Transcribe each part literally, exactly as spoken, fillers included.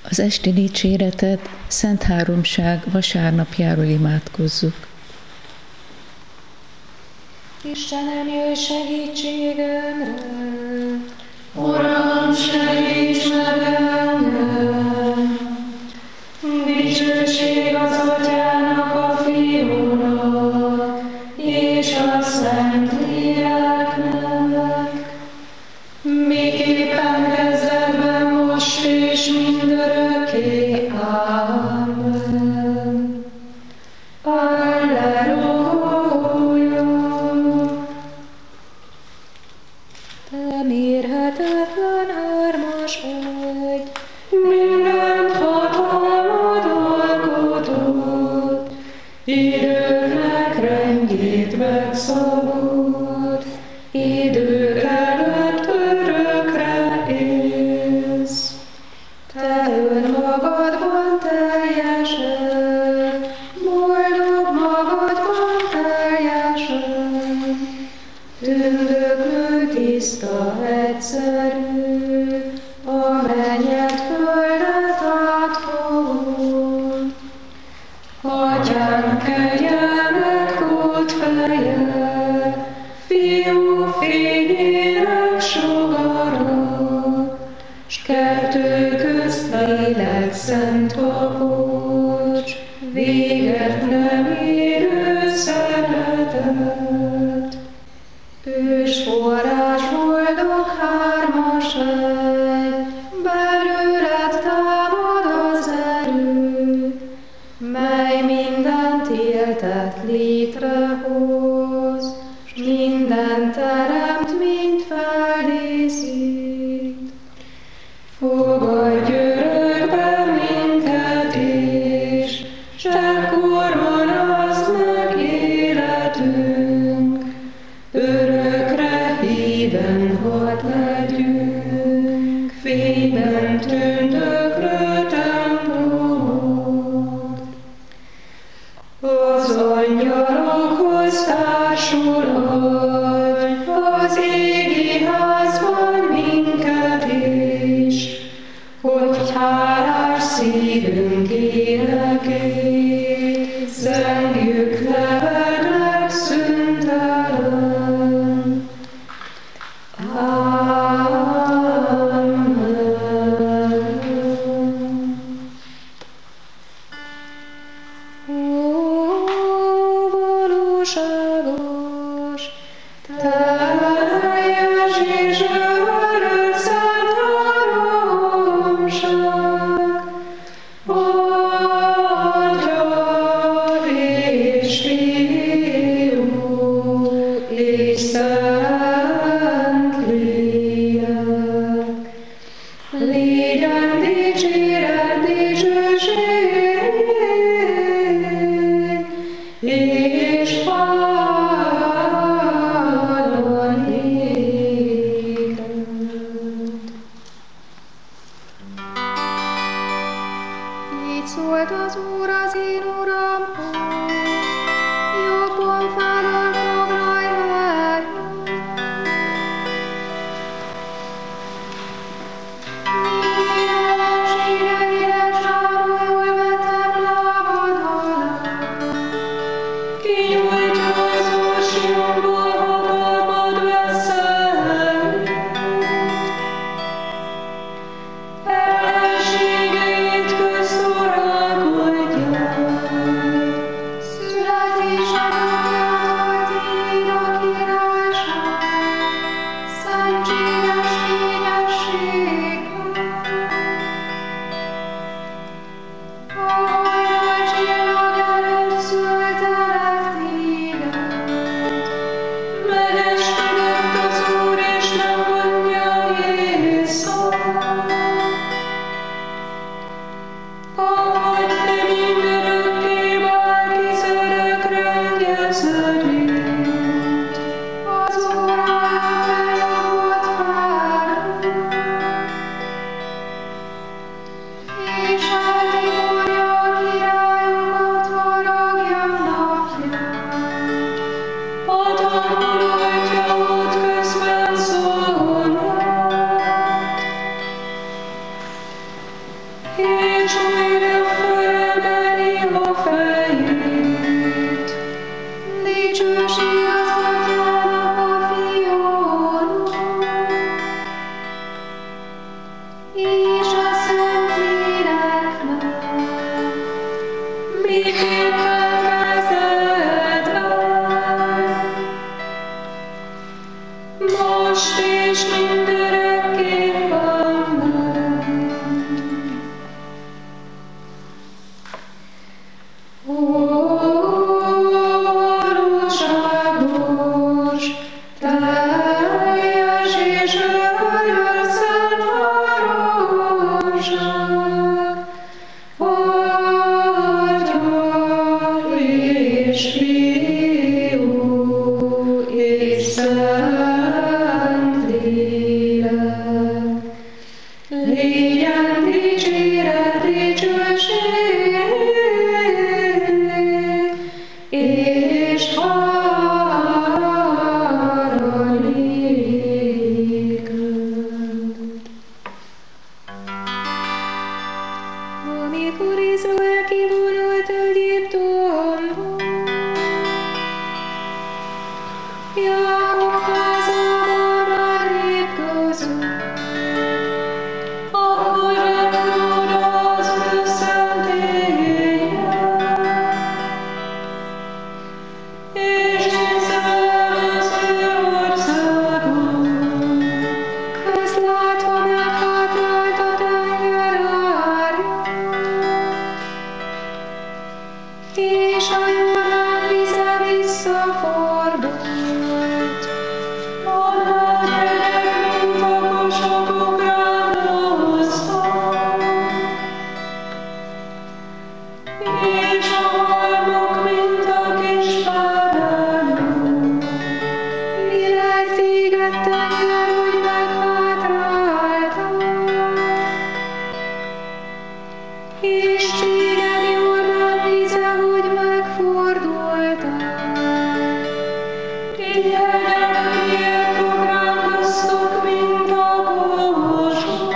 Az esti dicséretet Szent Háromság vasárnapjáról imádkozzuk. Istenem, jöjj segítségemre! Uram, segíts meg engem! Dicsőség az Atyának, a Fiúnak, és a Szent Léleknek, miképpen kezdetben, most és mindörökké. Amen. Alleluja! Te mérhetetlen hármas vagy, Mindent hatalmad alkotott, időknek rendjét megszabod, idők előtt örökre élsz. te önmagadban teljesen, boldog magadban teljesen, tündöklő, tiszta, egyszerű, a mennyet, földet átfogod. Atyánk kegyelmet kód feje, Fiú fényének sugara, s kettő közt lélek szent kapocs, véget nem érő szeretet. Ős forrás boldog hármas egy, belőled támad az erő, mely mindent éltet létrehoz, s mindent teremt, mint feldíszít. Fogadj örökbe minket is, s ekkor maradsz meg életünk, örökre híven hadd legyünk, fényben tündöklő templomod. Az angyalokhoz társuladj, az égi házban minket is, hogy hálás szívünk énekét, zengjük nevednek szüntelen. Amen. Ó, valóságos, Teljes és örök szent háromság, Atya és Fiú és Szent Lélek. Légyen dicséret, dicsőség és háló néked. így szólt az Úr az én Uramhoz, jobbon felől foglalj helyet. Édes, édes, ámul vetem lábad alá, Kinyújtja az orsiomból, hatalmad veszel. Ellenségeit közt uralkodják. és újra fölemeli a fejét. Dicsőség az Atyának, a Fiúnak, és a Szentléleknek, miképpen kezdetben, most és mindörökképpen. Valóságos, teljes és örök szent háromság, Atya és Fiú és Szentlélek. Légyen dicséret, dicsőség, és hála néked. amikor Izrael kivonult Egyiptomból, Jákob házában a nép között, Akkor lett róla az ő szentélye, és Izrael az ő országa. ezt látva meghátrált a tenger árja, és a Jordán vize visszafordult. A nagy hegyek, mint vakosok ugrálóztak, és a halmok, mint a kis bárányok. Virág téged, tenger, hogy meghátráltál, és téged, Jordán vize, hogy megfordultál. Ti hegyek, miért ugrálkoztok, mint a bósok,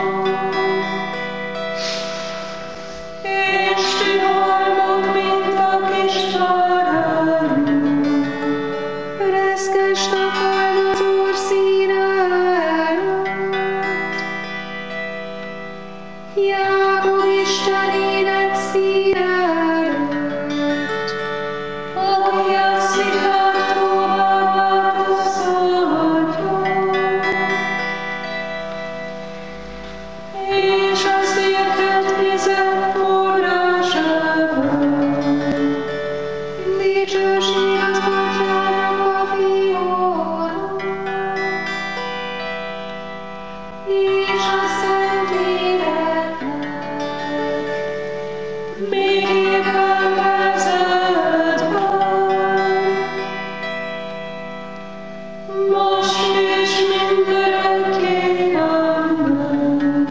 és ti halmok, mint a kis bárányok. Reszkest a föld az Úr színe előtt, Jákob Istenének színe előtt, Aki a szikát tovább változtatja, és az értett vizek forrásában. dicsőség az Atyának, a Fiúnak, és a Szentléleknek, Miképpen kezdetben, most és mindörökképpen.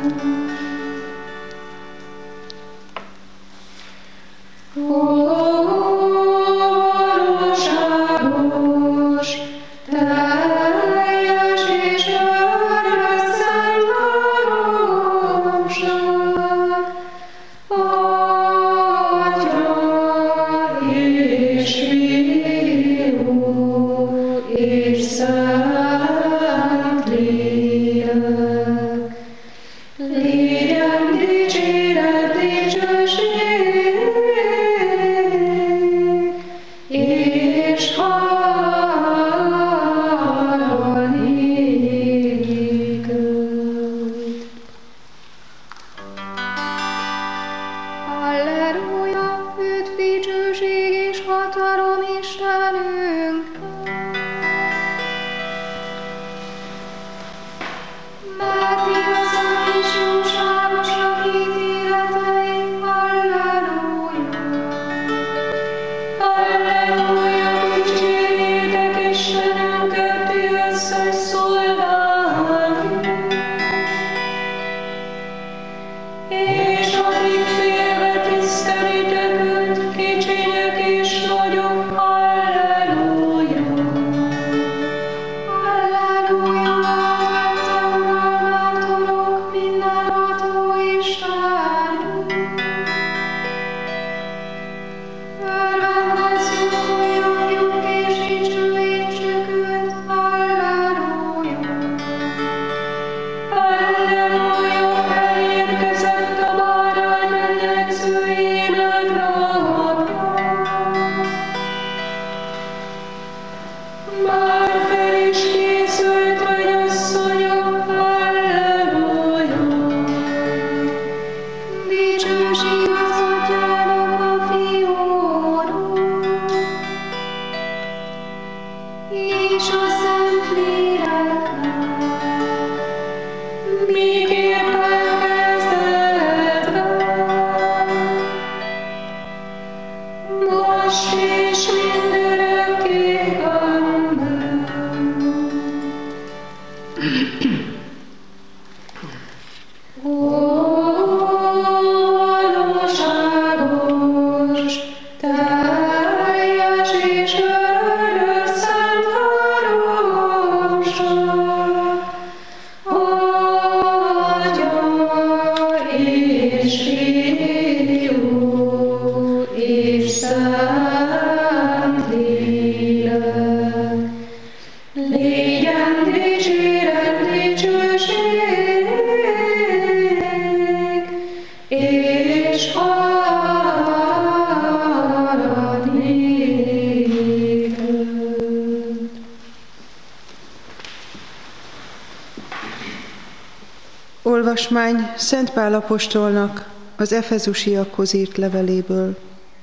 Valóságos, teljes és örök szent háromság, Atya és Fiú és Szentlélek. Légyen dicséret, dicsőség, és hála néked. Halleluja, üdv, dicsőség és hatalom Istenünknek. Máté az a ifjúság Olvasmány Szent Pál apostolnak az efezusiakhoz írt leveléből.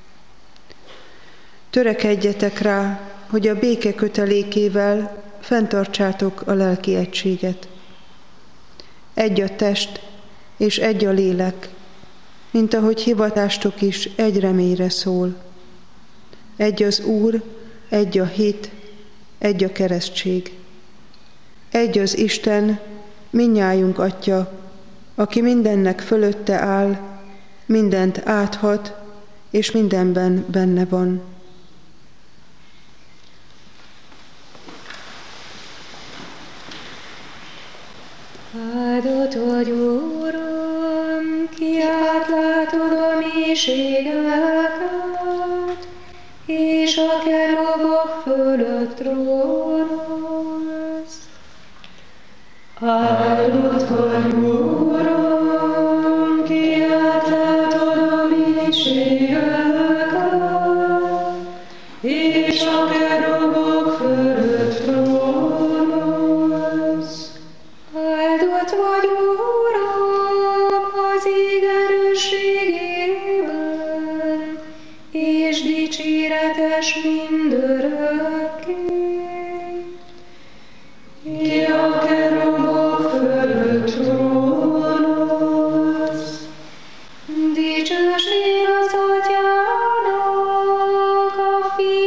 Törekedjetek rá, hogy a béke kötelékével fenntartsátok a lelki egységet. Egy a test és egy a lélek, mint ahogy hivatástok is egy reményre szól. Egy az Úr, egy a hit, egy a keresztség. Egy az Isten, mindnyájunk Atya, aki mindennek fölötte áll, mindent áthat, és mindenben benne van. Áldott vagy, Uram, ki átlátod a mélységeket, és a kerubok fölött trónolsz. Áldott vagy, Uram, ki átlátod a mélységeket, és a kerubok fölött trónolsz. Áldott vagy, Uram, az ég erősségében, és dicséretes mindörökké. Ki a kerubok fölött trónolsz. Dicsőség az Atyának, a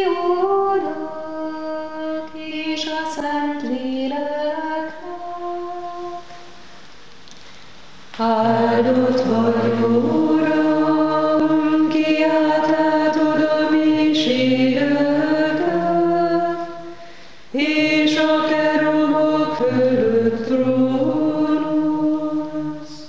Fiúnak, és a Szentléleknek. Áldott vagy, Uram, ki átlátod a mélységeket, és a kerubok fölött trónolsz.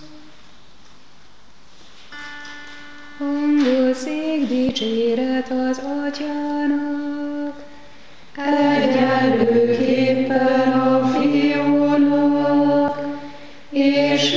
Hangozzék dicséret az Atyának, egyenlőképpen a Fiúnak, és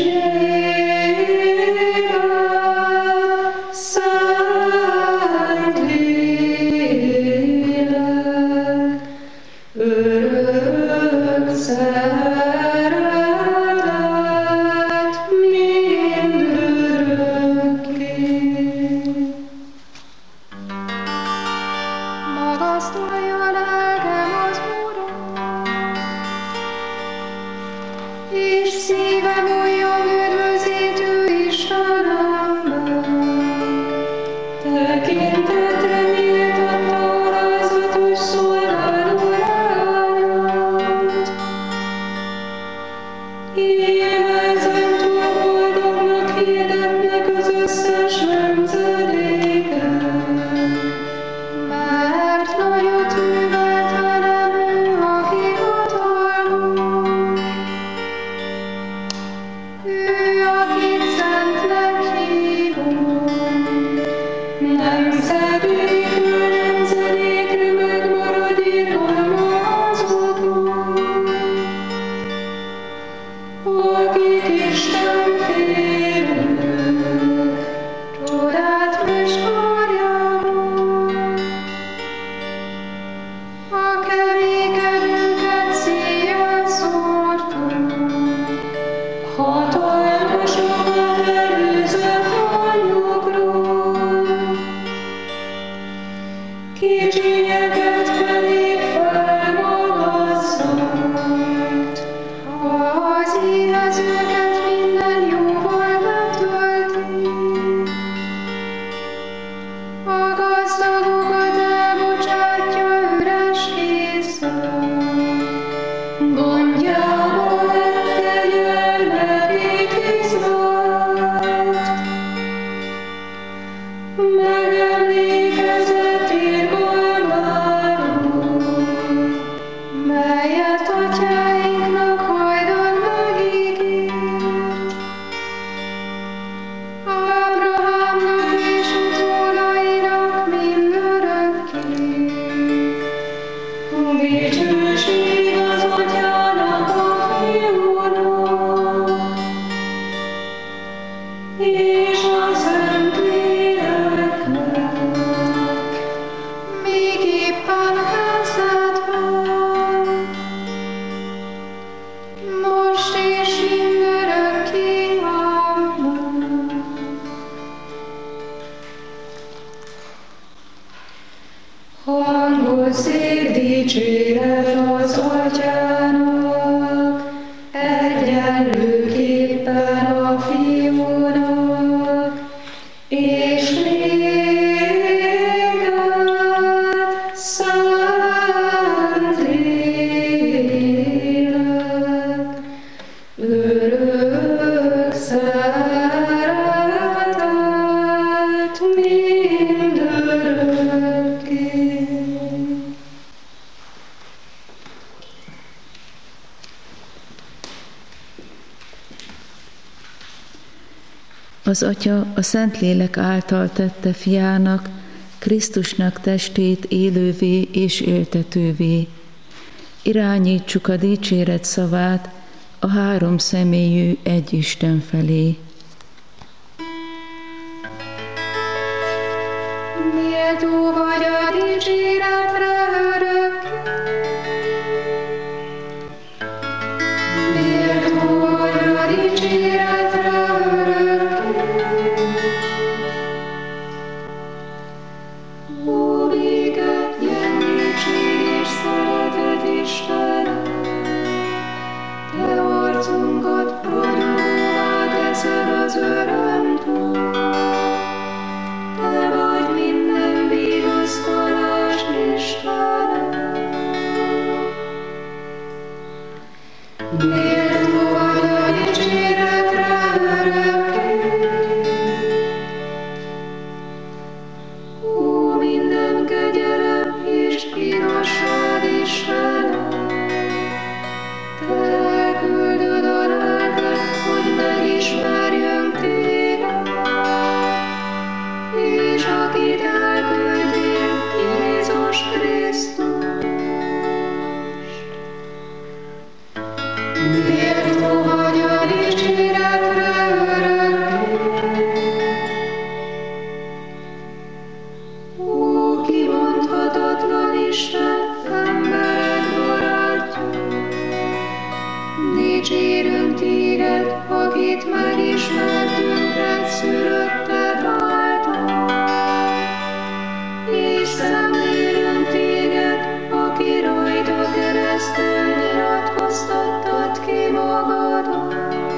és a Szentléleknek, miképpen házadban, most és mindörökké. Amen. Hangozzék dicséret az Atyának, egyenlőképpen a Fiúnak, és néked, Szentlélek, örök szeretet mindörökké. Az Atya a Szentlélek által tette Fiának, Krisztusnak testét élővé és éltetővé. Irányítsuk a dicséret szavát a három személyű egy Isten felé. Méltó vagy a dicséretre örökké, méltó vagy a dicséretre örökké. Ó, béked, gyengétség és szeretet Istenem, te arcunkat ragyogóvá teszed az örömtől. Te vagy minden vigasztalás Istenem. Méltó vagy a dicséretre örökké. Ó, minden kegyelem és igazság Istenem, te elküldöd a lelket, hogy megismerjünk téged, és akit elküldtél, Jézus Krisztust. Méltó vagy a dicséretre örökké. Ó, kimondhatatlan Isten, emberek barátja, dicsérünk téged, akit megismertünk egyszülötted által, és szemlélünk téged, aki rajta keresztül nyilatkoztattad ki magadat.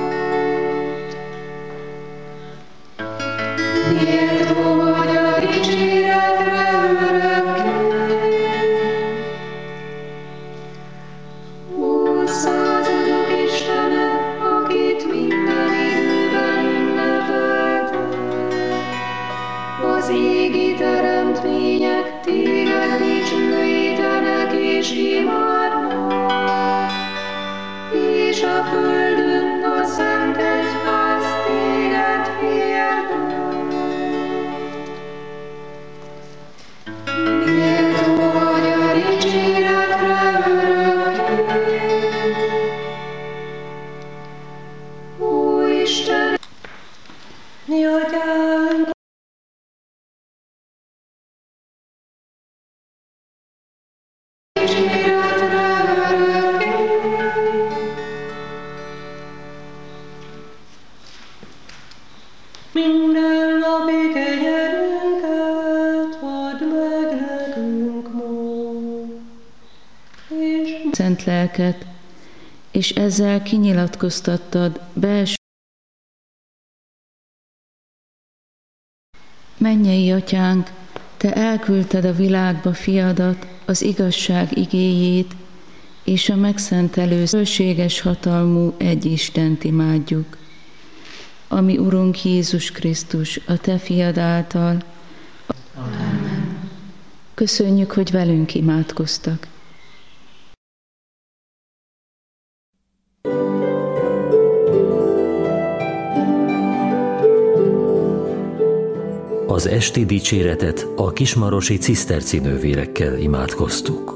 Méltó vagy a dicséretre örökké. Ó, századok Istene, akit minden időben ünnepeltek, az égi teremtmények téged dicsőítenek és imádnak, és a földön a szent egyház téged hirdet. Méltó vagy a dicséretre örökké. Ó, Isten, mi Atyánk, dicséretre örökké. Minden napi kenyerünket add meg nekünk most, és Szent lelket, és ezzel kinyilatkoztattad belső Mennyei Atyánk, te elküldted a világba Fiadat, az igazság igéjét, és a megszentelő, bőséges hatalmú egy Istent imádjuk. Ami Urunk Jézus Krisztus, a te fiad által. Amen. Köszönjük, hogy velünk imádkoztak. Az esti dicséretet a kismarosi ciszterci nővérekkel imádkoztuk.